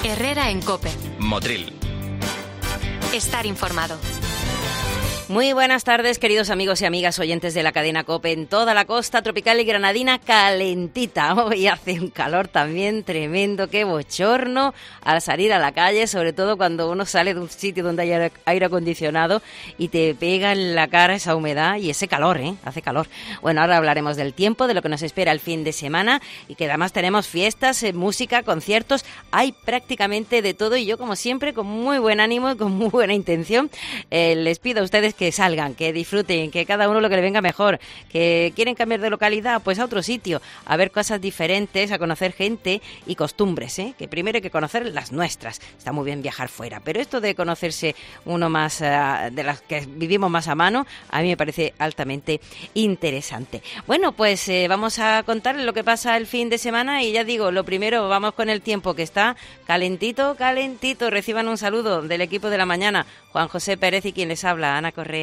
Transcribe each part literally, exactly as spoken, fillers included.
Herrera en COPE. Motril. Estar informado. Muy buenas tardes, queridos amigos y amigas oyentes de la cadena COPE en toda la costa tropical y granadina calentita. Hoy hace un calor también tremendo, qué bochorno al salir a la calle, sobre todo cuando uno sale de un sitio donde hay aire acondicionado y te pega en la cara esa humedad y ese calor, ¿eh? Hace calor. Bueno, ahora hablaremos del tiempo, de lo que nos espera el fin de semana y que además tenemos fiestas, eh, música, conciertos, hay prácticamente de todo y yo, como siempre, con muy buen ánimo y con muy buena intención, eh, les pido a ustedes que salgan, que disfruten, que cada uno lo que le venga mejor, que quieren cambiar de localidad, pues a otro sitio, a ver cosas diferentes, a conocer gente y costumbres, ¿eh? Que primero hay que conocer las nuestras. Está muy bien viajar fuera, pero esto de conocerse uno más, uh, de las que vivimos más a mano, a mí me parece altamente interesante. Bueno, pues eh, vamos a contar lo que pasa el fin de semana y ya digo, lo primero, vamos con el tiempo que está calentito, calentito. Reciban un saludo del equipo de la mañana, Juan José Pérez y quien les habla, Ana Correa.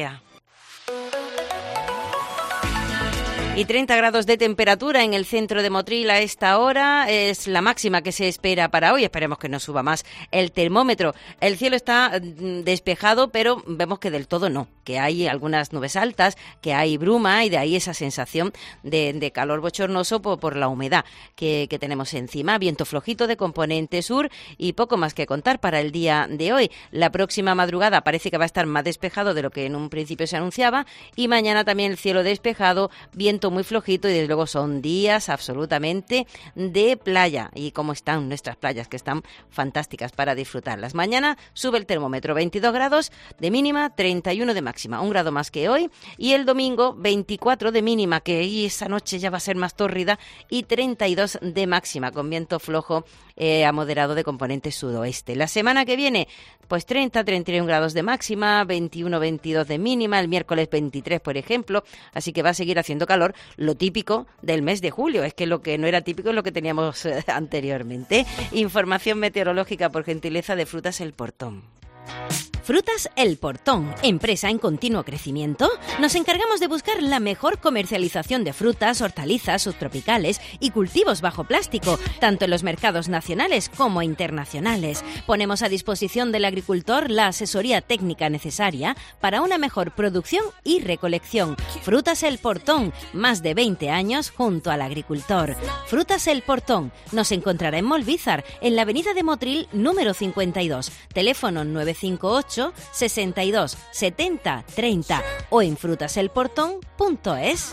Y treinta grados de temperatura en el centro de Motril a esta hora es la máxima que se espera para hoy. Esperemos que no suba más el termómetro. El cielo está despejado, pero vemos que del todo no, que hay algunas nubes altas, que hay bruma y de ahí esa sensación de, de calor bochornoso por, por la humedad que, que tenemos encima. Viento flojito de componente sur y poco más que contar para el día de hoy. La próxima madrugada parece que va a estar más despejado de lo que en un principio se anunciaba y mañana también el cielo despejado, viento muy flojito y desde luego son días absolutamente de playa. Y cómo están nuestras playas, que están fantásticas para disfrutarlas. Mañana sube el termómetro, veintidós grados de mínima, treinta y uno de máxima, un grado más que hoy. Y el domingo veinticuatro de mínima, que ahí esa noche ya va a ser más tórrida, y treinta y dos de máxima, con viento flojo eh, a moderado de componente sudoeste. La semana que viene, pues treinta, treinta y uno grados de máxima, veintiuno, veintidós de mínima, el miércoles veintitrés, por ejemplo, así que va a seguir haciendo calor, lo típico del mes de julio, es que lo que no era típico es lo que teníamos eh, anteriormente. Información meteorológica por gentileza de Frutas El Portón. Frutas El Portón, empresa en continuo crecimiento. Nos encargamos de buscar la mejor comercialización de frutas, hortalizas, subtropicales y cultivos bajo plástico, tanto en los mercados nacionales como internacionales. Ponemos a disposición del agricultor la asesoría técnica necesaria para una mejor producción y recolección. Frutas El Portón, más de veinte años junto al agricultor. Frutas El Portón, nos encontrará en Molvízar, en la avenida de Motril número cincuenta y dos, teléfono nueve cinco ocho, sesenta y dos, setenta, treinta o en frutaselportón punto es.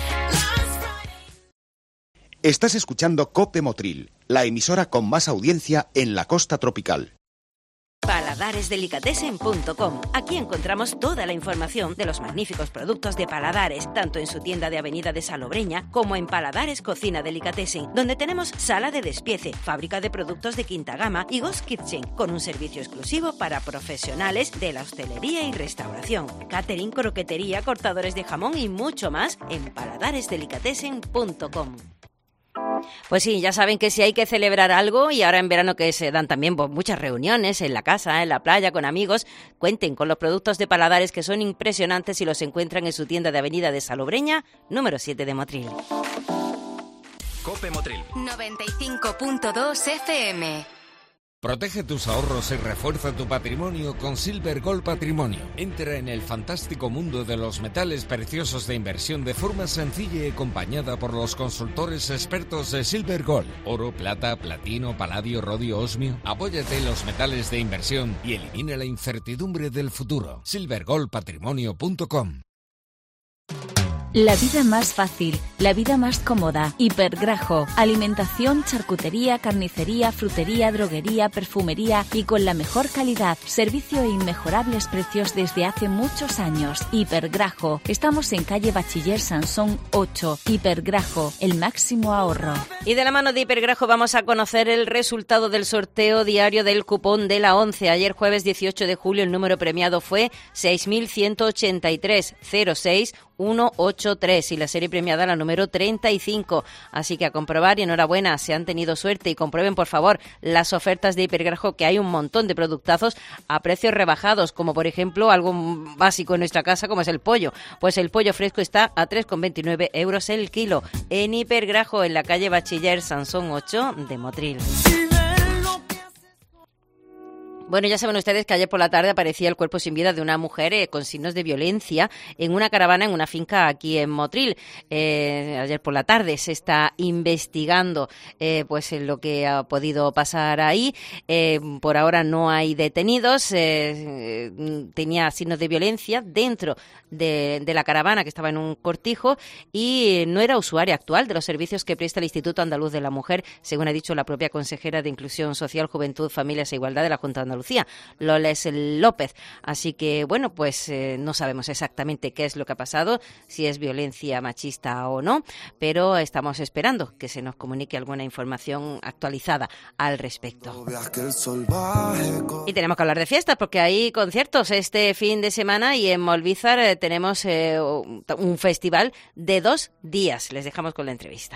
Estás escuchando COPE Motril, la emisora con más audiencia en la costa tropical. paladares delicatessen punto com. Aquí encontramos toda la información de los magníficos productos de Paladares, tanto en su tienda de Avenida de Salobreña como en Paladares Cocina Delicatessen, donde tenemos sala de despiece, fábrica de productos de quinta gama y Ghost Kitchen, con un servicio exclusivo para profesionales de la hostelería y restauración, catering, croquetería, cortadores de jamón y mucho más en paladares delicatessen punto com. Pues sí, ya saben que si hay que celebrar algo, y ahora en verano que se dan también pues, muchas reuniones en la casa, en la playa, con amigos, cuenten con los productos de Paladares, que son impresionantes y los encuentran en su tienda de Avenida de Salobreña, número siete de Motril. COPE Motril. noventa y cinco punto dos F M. Protege tus ahorros y refuerza tu patrimonio con Silver Gold Patrimonio. Entra en el fantástico mundo de los metales preciosos de inversión de forma sencilla y acompañada por los consultores expertos de Silver Gold. Oro, plata, platino, paladio, rodio, osmio. Apóyate en los metales de inversión y elimina la incertidumbre del futuro. silver gold patrimonio punto com. La vida más fácil, la vida más cómoda. Hipergrajo. Alimentación, charcutería, carnicería, frutería, droguería, perfumería y con la mejor calidad. Servicio e inmejorables precios desde hace muchos años. Hipergrajo. Estamos en calle Bachiller Sansón ocho. Hipergrajo. El máximo ahorro. Y de la mano de Hipergrajo vamos a conocer el resultado del sorteo diario del cupón de la ONCE. Ayer jueves dieciocho de julio el número premiado fue seis mil ciento ochenta y tres cero seis uno ocho tres y la serie premiada la número treinta y cinco. Así que a comprobar y enhorabuena, se han tenido suerte y comprueben por favor las ofertas de Hipergrajo, que hay un montón de productazos a precios rebajados, como por ejemplo algo básico en nuestra casa como es el pollo. Pues el pollo fresco está a tres con veintinueve euros el kilo en Hipergrajo, en la calle Bachiller Sansón ocho de Motril. Bueno, ya saben ustedes que ayer por la tarde aparecía el cuerpo sin vida de una mujer eh, con signos de violencia en una caravana en una finca aquí en Motril. Eh, ayer por la tarde se está investigando eh, pues lo que ha podido pasar ahí. Eh, por ahora no hay detenidos. Eh, tenía signos de violencia dentro de, de la caravana, que estaba en un cortijo, y no era usuaria actual de los servicios que presta el Instituto Andaluz de la Mujer, según ha dicho la propia consejera de Inclusión Social, Juventud, Familias e Igualdad de la Junta de Andalucía, Loles López. Así que, bueno, pues eh, no sabemos exactamente qué es lo que ha pasado, si es violencia machista o no, pero estamos esperando que se nos comunique alguna información actualizada al respecto. Y tenemos que hablar de fiestas, porque hay conciertos este fin de semana y en Molvízar eh, tenemos eh, un festival de dos días. Les dejamos con la entrevista.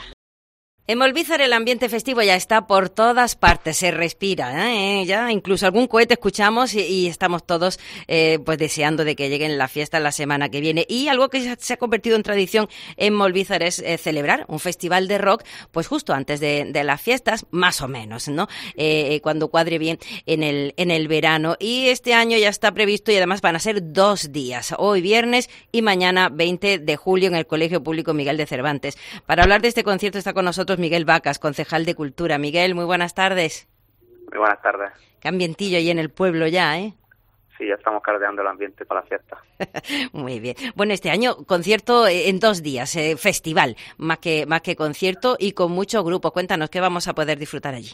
En Molvízar el ambiente festivo ya está por todas partes, se respira, ¿eh? Ya incluso algún cohete escuchamos y, y estamos todos eh, pues deseando de que lleguen las fiestas la semana que viene. Y algo que se ha convertido en tradición en Molvízar es eh, celebrar un festival de rock pues justo antes de, de las fiestas, más o menos, ¿no? Eh, cuando cuadre bien en el, en el verano. Y este año ya está previsto y además van a ser dos días, hoy viernes y mañana veinte de julio en el Colegio Público Miguel de Cervantes. Para hablar de este concierto está con nosotros Miguel Vacas, concejal de Cultura. Miguel, muy buenas tardes. Muy buenas tardes. Qué ambientillo ahí en el pueblo ya, ¿eh? Sí, ya estamos caldeando el ambiente para la fiesta. Muy bien. Bueno, este año concierto en dos días, eh, festival, más que más que concierto y con muchos grupos. Cuéntanos, ¿qué vamos a poder disfrutar allí?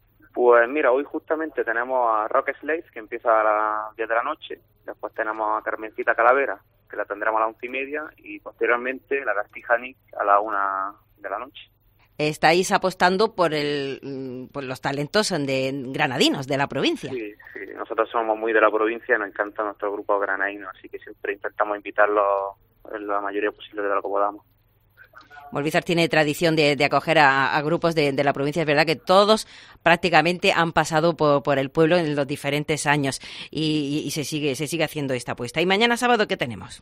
Pues mira, hoy justamente tenemos a Rock Slaves, que empieza a las diez de la noche. Después tenemos a Carmencita Calavera, que la tendremos a las once y media. Y posteriormente la Castija Nick a la una de la noche. Estáis apostando por el por los talentos de granadinos de la provincia. Sí, sí, nosotros somos muy de la provincia, nos encanta nuestro grupo granadino, así que siempre intentamos invitarlos en la mayoría posible de lo que podamos. Molvízar tiene tradición de, de acoger a, a grupos de, de la provincia. Es verdad que todos prácticamente han pasado por, por el pueblo en los diferentes años y, y, y se sigue se sigue haciendo esta apuesta. ¿Y mañana sábado qué tenemos?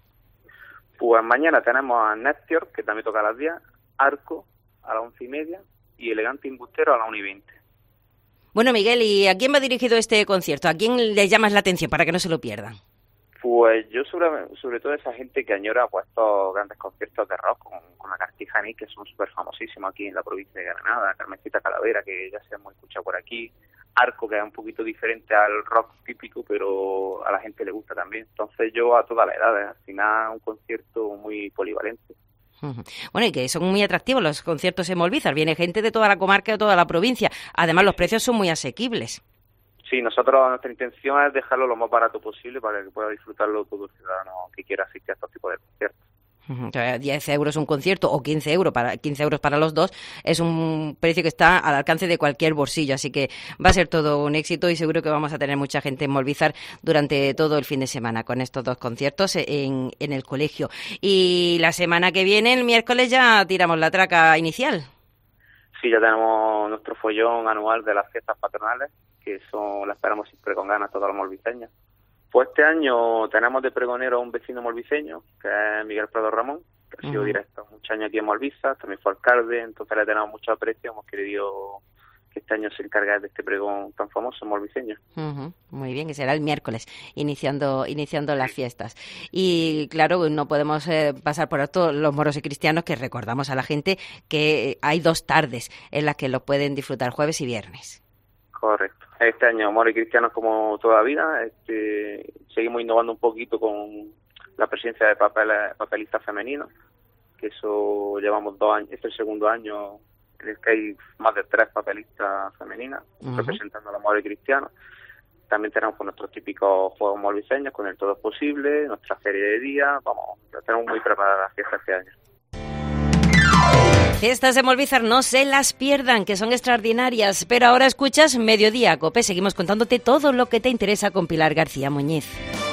Pues mañana tenemos a Nestior, que también toca a las diez, Arco a las once y media y Elegante Embustero a las una y veinte. Bueno, Miguel, ¿y a quién va dirigido este concierto? ¿A quién le llamas la atención para que no se lo pierdan? Pues yo sobre, sobre todo esa gente que añora pues estos grandes conciertos de rock con, con la Castija Nick, que son súper famosísimos aquí en la provincia de Granada, Carmencita Calavera, que ya se hemos escuchado por aquí, Arco, que es un poquito diferente al rock típico, pero a la gente le gusta también. Entonces yo a todas las edades, al final un concierto muy polivalente. Bueno, y que son muy atractivos los conciertos en Molvízar. Viene gente de toda la comarca, de toda la provincia. Además, los precios son muy asequibles. Sí, nosotros, nuestra intención es dejarlo lo más barato posible para que pueda disfrutarlo todo el ciudadano que quiera asistir a estos tipos de conciertos. O sea, diez euros un concierto o quince euros para quince euros para los dos es un precio que está al alcance de cualquier bolsillo, así que va a ser todo un éxito y seguro que vamos a tener mucha gente en Molvízar durante todo el fin de semana con estos dos conciertos en, en el colegio. Y la semana que viene, el miércoles, ya tiramos la traca inicial. Sí, ya tenemos nuestro follón anual de las fiestas patronales, que eso la esperamos siempre con ganas todos los molviceños. Pues este año tenemos de pregonero a un vecino molviceño, que es Miguel Prado Ramón, que ha sido uh-huh. directo muchos años aquí en Molvízar, también fue alcalde, entonces le tenemos mucho aprecio, hemos querido que este año se encargue de este pregón tan famoso molviceño. Uh-huh. Muy bien, que será el miércoles, iniciando iniciando las fiestas. Y claro, no podemos eh, pasar por alto los moros y cristianos, que recordamos a la gente que hay dos tardes en las que lo pueden disfrutar, jueves y viernes. Correcto. Este año, Moros y Cristianos como toda vida, este, seguimos innovando un poquito con la presencia de papel, papelistas femeninos, que eso llevamos dos años, este es el segundo año en el que hay más de tres papelistas femeninas uh-huh. representando a los Moros y Cristianos. También tenemos con nuestros típicos juegos molviceños, con el Todo es Posible, nuestra feria de día, vamos, ya tenemos muy preparadas las fiestas este año. Fiestas de Molvízar, no se las pierdan, que son extraordinarias. Pero ahora escuchas Mediodía Cope. Seguimos contándote todo lo que te interesa con Pilar García Muñiz.